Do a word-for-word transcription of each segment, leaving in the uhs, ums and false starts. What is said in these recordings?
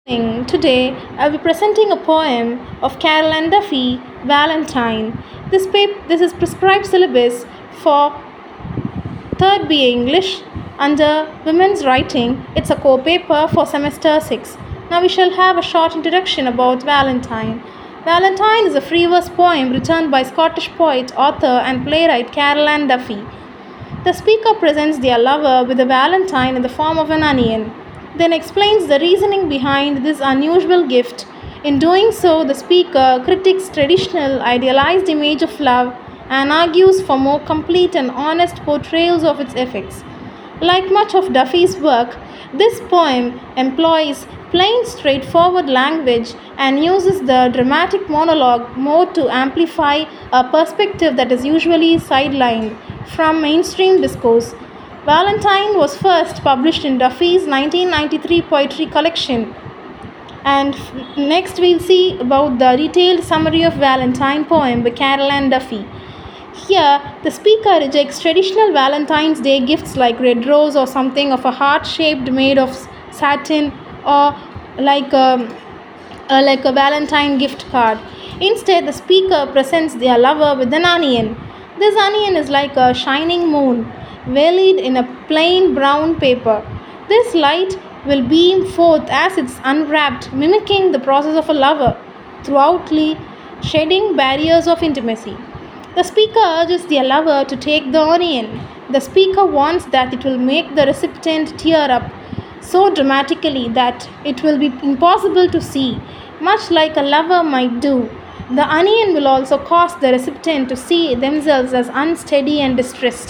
Today, I'll be presenting a poem of Carol Ann Duffy, Valentine. This, pap- this is prescribed syllabus for third B A English under Women's Writing. It's a core paper for semester six. Now we shall have a short introduction about Valentine. Valentine is a free verse poem written by Scottish poet, author, and playwright Carol Ann Duffy. The speaker presents their lover with a valentine in the form of an onion, then explains the reasoning behind this unusual gift. In doing so, the speaker critiques traditional idealized image of love and argues for more complete and honest portrayals of its effects. Like much of Duffy's work, this poem employs plain, straightforward language and uses the dramatic monologue more to amplify a perspective that is usually sidelined from mainstream discourse. Valentine was first published in Duffy's nineteen ninety-three poetry collection. And f- next we'll see about the detailed summary of Valentine poem by Carol Ann Duffy. Here, the speaker rejects traditional Valentine's Day gifts like red rose or something of a heart shaped made of satin or like a, uh, like a Valentine gift card. Instead, the speaker presents their lover with an onion. This onion is like a shining moon, veiled in a plain brown paper. This light will beam forth as it's unwrapped, mimicking the process of a lover, throughoutly shedding barriers of intimacy. The speaker urges their lover to take the onion. The speaker wants that it will make the recipient tear up so dramatically that it will be impossible to see, much like a lover might do. The onion will also cause the recipient to see themselves as unsteady and distressed.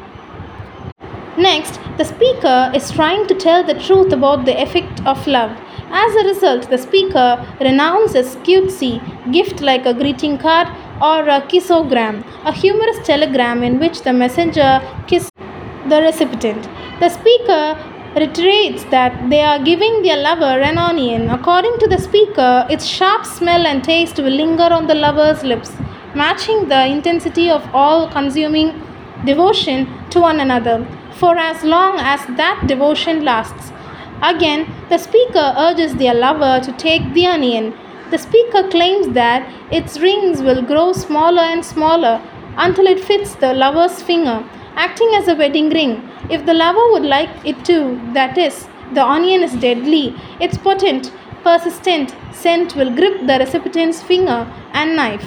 Next, the speaker is trying to tell the truth about the effect of love. As a result, the speaker renounces cutesy gift like a greeting card or a kissogram, a humorous telegram in which the messenger kisses the recipient. The speaker reiterates that they are giving their lover an onion. According to the speaker, its sharp smell and taste will linger on the lover's lips, matching the intensity of all consuming devotion to one another for as long as that devotion lasts. Again, the speaker urges their lover to take the onion. The speaker claims that its rings will grow smaller and smaller until it fits the lover's finger, acting as a wedding ring. If the lover would like it to, that is, the onion is deadly, its potent, persistent scent will grip the recipient's finger and knife.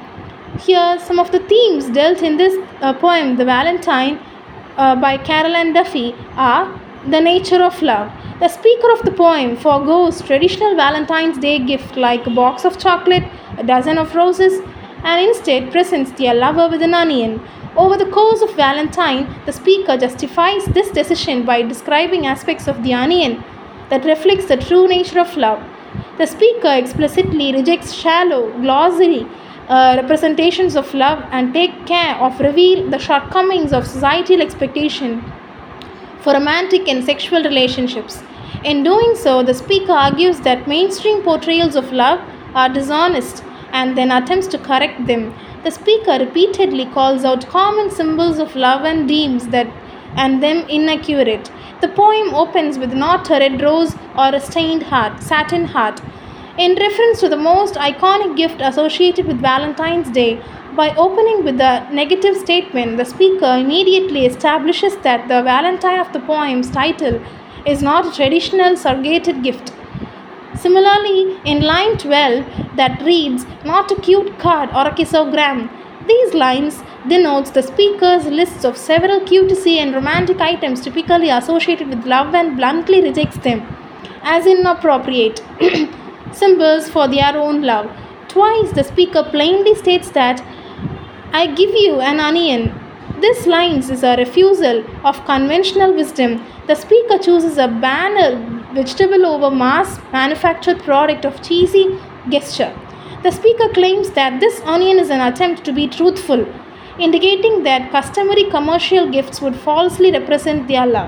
Here, some of the themes dealt in this uh, poem, The Valentine, uh, by Carol Ann Duffy, are the nature of love. The speaker of the poem forgoes traditional Valentine's Day gift like a box of chocolate, a dozen of roses, and instead presents their lover with an onion. Over the course of Valentine, the speaker justifies this decision by describing aspects of the onion that reflects the true nature of love. The speaker explicitly rejects shallow, glossary uh, representations of love and take care of reveal the shortcomings of societal expectation for romantic and sexual relationships. In doing so, the speaker argues that mainstream portrayals of love are dishonest and then attempts to correct them. The speaker repeatedly calls out common symbols of love and deems that and them inaccurate. The poem opens with not a red rose or a stained heart, satin heart, in reference to the most iconic gift associated with Valentine's Day. By opening with a negative statement, the speaker immediately establishes that the Valentine of the poem's title is not a traditional surrogated gift. Similarly, in line twelve, that reads, not a cute card or a kissogram, these lines denotes the speaker's lists of several cutesy and romantic items typically associated with love and bluntly rejects them as inappropriate symbols for their own love. Twice, the speaker plainly states that I give you an onion. This lines is a refusal of conventional wisdom. The speaker chooses a banal vegetable over mass manufactured product of cheesy gesture. The speaker claims that this onion is an attempt to be truthful, indicating that customary commercial gifts would falsely represent their love.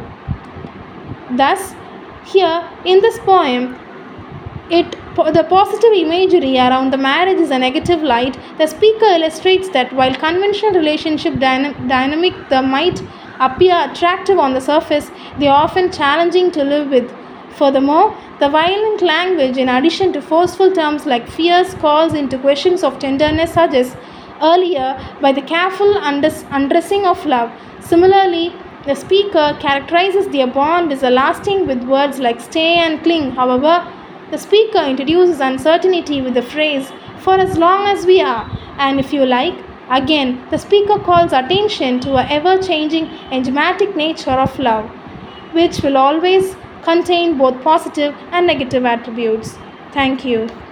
Thus, here in this poem, it the positive imagery around the marriage is a negative light. The speaker illustrates that while conventional relationship dyna- dynamic the might appear attractive on the surface, they are often challenging to live with Furthermore, the violent language, in addition to forceful terms like fierce, calls into questions of tenderness suggests earlier by the careful undress- undressing of love. Similarly, the speaker characterizes their bond as a lasting with words like stay and cling. However, the speaker introduces uncertainty with the phrase for as long as we are, and if you like. Again, the speaker calls attention to a ever changing enigmatic nature of love, which will always contain both positive and negative attributes. Thank you.